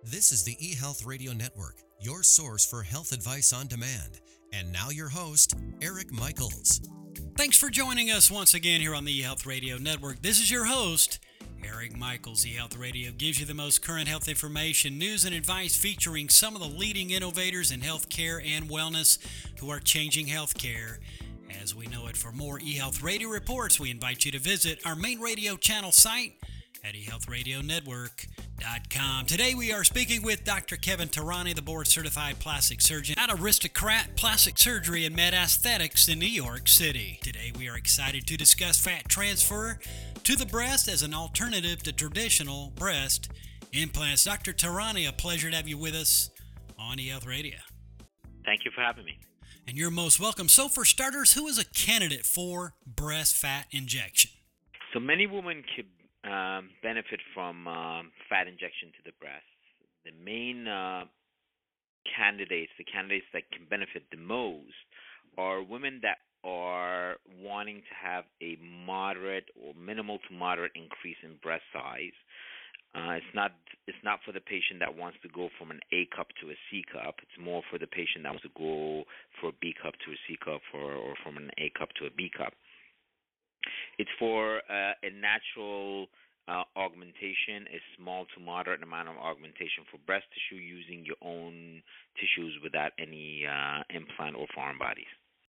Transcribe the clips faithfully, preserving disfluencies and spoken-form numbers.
This is the eHealth Radio Network, your source for health advice on demand. And now your host, Eric Michaels. Thanks for joining us once again here on the eHealth Radio Network. This is your host, Eric Michaels. eHealth Radio gives you the most current health information, news, and advice featuring some of the leading innovators in healthcare and wellness who are changing healthcare as we know it. For more eHealth Radio reports, we invite you to visit our main radio channel site at e health radio network dot com. Today we are speaking with Doctor Kevin Tehrani, the board-certified plastic surgeon at Aristocrat Plastic Surgery and Med Aesthetics in New York City. Today we are excited to discuss fat transfer to the breast as an alternative to traditional breast implants. Doctor Tehrani, a pleasure to have you with us on eHealth Radio. Thank you for having me. And you're most welcome. So for starters, who is a candidate for breast fat injection? So many women could um, benefit from um, fat injection to the breast. The main uh, candidates, the candidates that can benefit the most, are women that are wanting to have a moderate or minimal to moderate increase in breast size. Uh, it's not it's not for the patient that wants to go from an A cup to a C cup. It's more for the patient that wants to go for a B cup to a C cup, or, or from an A cup to a B cup. It's for uh, a natural uh, augmentation, a small to moderate amount of augmentation for breast tissue using your own tissues without any uh, implant or foreign bodies.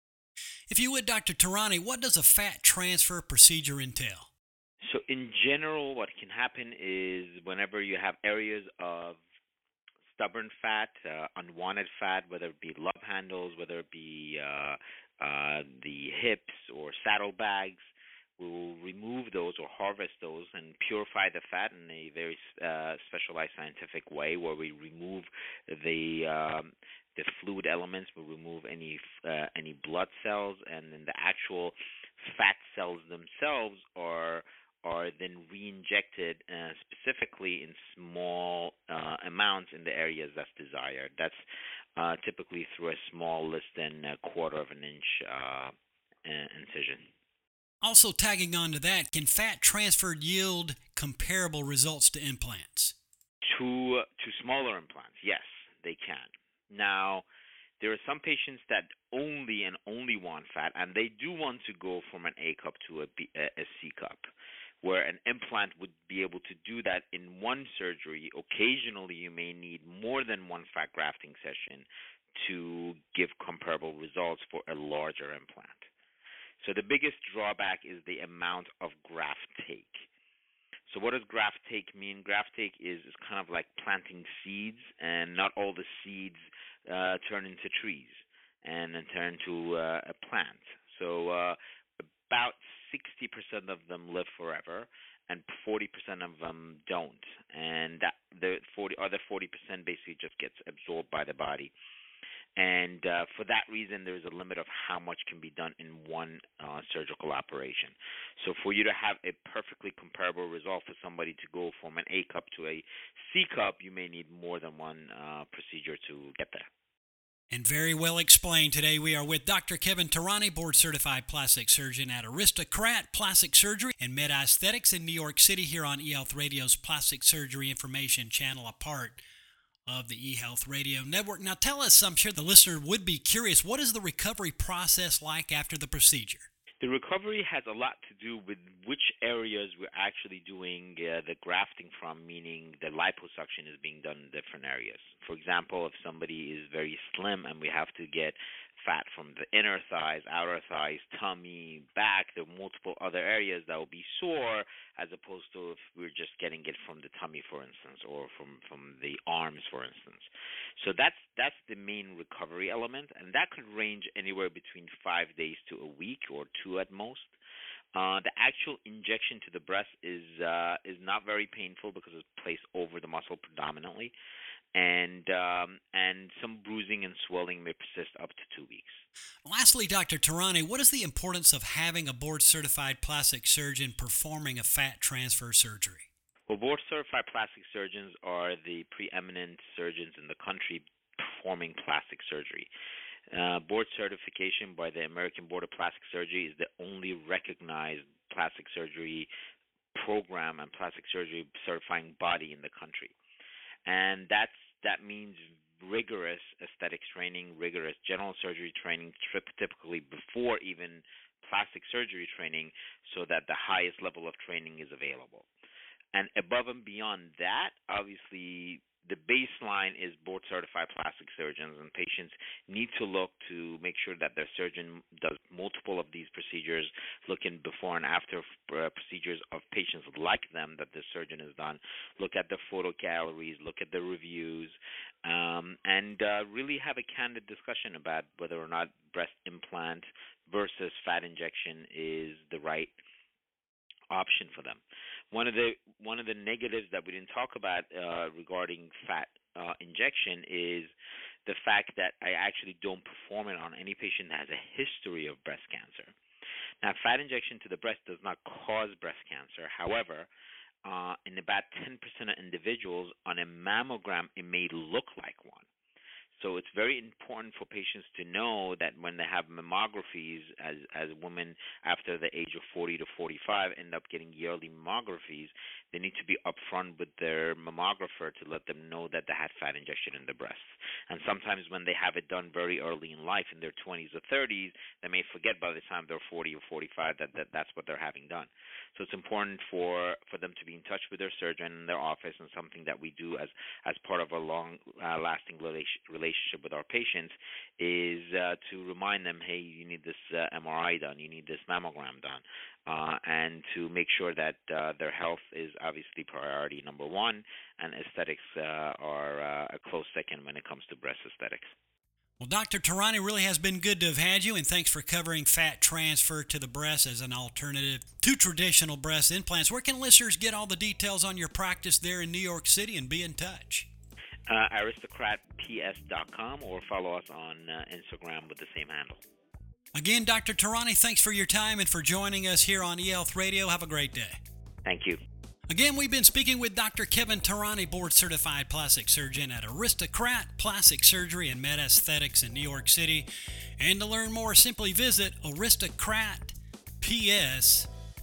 If you would, Doctor Tehrani, what does a fat transfer procedure entail? So in general, what can happen is whenever you have areas of stubborn fat, uh, unwanted fat, whether it be love handles, whether it be uh, uh, the hips or saddlebags, we will remove those or harvest those and purify the fat in a very uh, specialized scientific way, where we remove the um, the fluid elements, we remove any uh, any blood cells, and then the actual fat cells themselves are are then re-injected uh, specifically in small uh, amounts in the areas that's desired. That's uh, typically through a small, less than a quarter of an inch uh, incision. Also tagging on to that, can fat transfer yield comparable results to implants? To, to smaller implants, yes, they can. Now, there are some patients that only and only want fat, and they do want to go from an A cup to a, B, a, a C cup, where an implant would be able to do that in one surgery. Occasionally, you may need more than one fat grafting session to give comparable results for a larger implant. So the biggest drawback is the amount of graft take. So what does graft take mean? Graft take is, is kind of like planting seeds, and not all the seeds uh, turn into trees and then turn to uh, a plant. So uh, about sixty percent of them live forever, and forty percent of them don't. And that, the forty, other forty percent basically just gets absorbed by the body. And uh, for that reason, there's a limit of how much can be done in one uh, surgical operation. So for you to have a perfectly comparable result for somebody to go from an A cup to a C cup, you may need more than one uh, procedure to get there. And very well explained. Today we are with Doctor Kevin Tehrani, board-certified plastic surgeon at Aristocrat Plastic Surgery and Med Aesthetics in New York City, here on eHealth Radio's Plastic Surgery Information Channel, a part of the eHealth Radio Network. Now tell us, I'm sure the listener would be curious, what is the recovery process like after the procedure? The recovery has a lot to do with which areas we're actually doing uh, the grafting from, meaning the liposuction is being done in different areas. For example, if somebody is very slim and we have to get fat from the inner thighs, outer thighs, tummy, back, there are multiple other areas that will be sore, as opposed to if we're just getting it from the tummy, for instance, or from, from the arms, for instance. So that's that's the main recovery element, and that could range anywhere between five days to a week, or two at most. Uh, the actual injection to the breast is uh, is not very painful because it's placed over the muscle predominantly, and um, and some bruising and swelling may persist up to two weeks. Lastly, Doctor Tehrani, what is the importance of having a board-certified plastic surgeon performing a fat transfer surgery? Well, board-certified plastic surgeons are the preeminent surgeons in the country performing plastic surgery. Uh, board certification by the American Board of Plastic Surgery is the only recognized plastic surgery program and plastic surgery certifying body in the country. and that's that means rigorous aesthetics training, rigorous general surgery training, typically before even plastic surgery training, so that the highest level of training is available. And above and beyond that, obviously, the baseline is board-certified plastic surgeons, and patients need to look to make sure that their surgeon does multiple of these procedures, looking before and after uh, procedures of patients like them that the surgeon has done, look at the photo galleries, look at the reviews, um, and uh, really have a candid discussion about whether or not breast implant versus fat injection is the right option for them. One of the one of the negatives that we didn't talk about uh, regarding fat uh, injection is the fact that I actually don't perform it on any patient that has a history of breast cancer. Now, fat injection to the breast does not cause breast cancer. However, uh, in about ten percent of individuals on a mammogram, it may look like one. So it's very important for patients to know that when they have mammographies, as as women after the age of forty to forty-five end up getting yearly mammographies, they need to be upfront with their mammographer to let them know that they had fat injection in the breasts. And sometimes when they have it done very early in life, in their twenties or thirties, they may forget by the time they're forty or forty-five that, that that's what they're having done. So it's important for, for them to be in touch with their surgeon in their office, and something that we do as, as part of a long-lasting uh, relationship relationship with our patients is uh, to remind them, hey, you need this uh, M R I done, you need this mammogram done, uh, and to make sure that uh, their health is obviously priority number one, and aesthetics uh, are uh, a close second when it comes to breast aesthetics. Well, Doctor Tehrani, really has been good to have had you, and thanks for covering fat transfer to the breast as an alternative to traditional breast implants. Where can listeners get all the details on your practice there in New York City and be in touch? Uh, aristocrat p s dot com, or follow us on uh, Instagram with the same handle. Again, Doctor Tehrani, thanks for your time and for joining us here on eHealth Radio. Have a great day. Thank you. Again, we've been speaking with Doctor Kevin Tehrani, board-certified plastic surgeon at Aristocrat Plastic Surgery and Med Aesthetics in New York City. And to learn more, simply visit aristocrat p s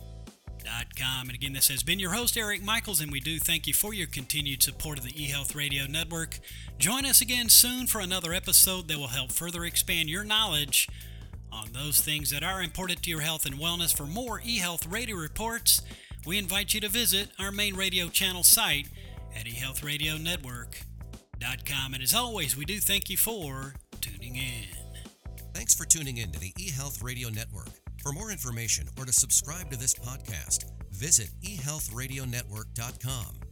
dot com. And again, this has been your host, Eric Michaels, and we do thank you for your continued support of the eHealth Radio Network. Join us again soon for another episode that will help further expand your knowledge on those things that are important to your health and wellness. For more eHealth Radio reports, we invite you to visit our main radio channel site at e health radio network dot com. And as always, we do thank you for tuning in. Thanks for tuning in to the eHealth Radio Network. For more information or to subscribe to this podcast, visit e health radio network dot com.